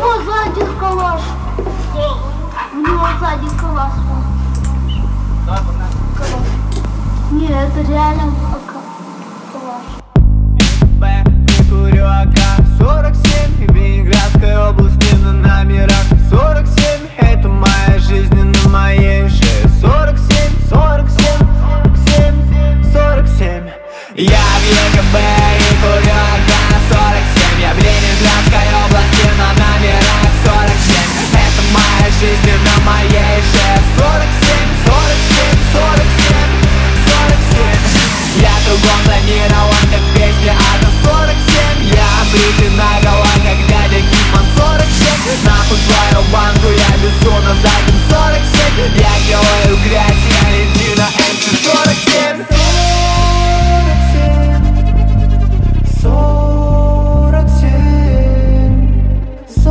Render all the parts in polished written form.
него сзади калаш. У него сзади калаш. Нет, это реально калаш. Курю АК-47 в Ленинградской области на номерах 47. Это моя жизнь и на моей шее 47, 47, 47, 47. Я в ЕКБ и курю АК-47. Я в Ленинградской области на номерах 47. Это моя жизнь и на моей шее 47, 47, 47, 47. Я кругом тонирован, как в песне Ада 47. Я бритый наголо, как дядя Хитман 47. Нахуй твою банку, я везу на заднем 47. Я делаю грязь, я Валентина МС 47. 47, 47,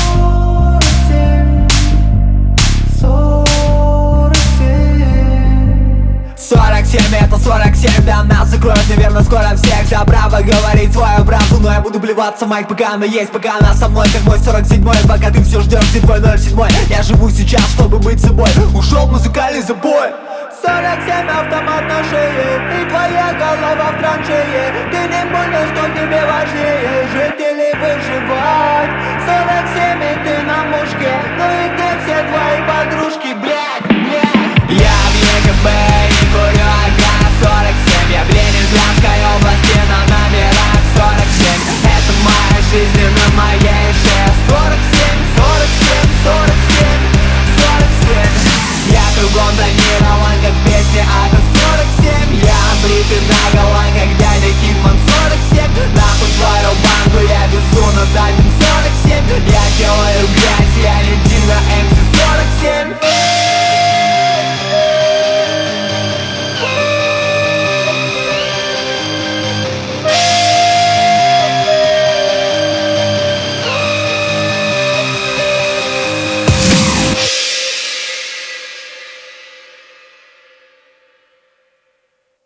47, 47, это 47, да нас закроют, наверное, скоро всех. За право говорить свою правду, но я буду плеваться, майк, пока она есть, пока она со мной, как мой 47-й. Пока ты все ждешь, где твой 07-й. Я живу сейчас, чтобы быть собой. Ушел музыкальный забой. 47 автомат на шее, и твоя голова в траншее. Ты не понял, что тебе важнее, жить или выживать. 47 и ты на мушке, ну и где все твои подружки, блядь, блядь. Я в ЕКБ и курю АК-47. Я в Ленинградской области на номерах 47. Это моя жизнь и на моей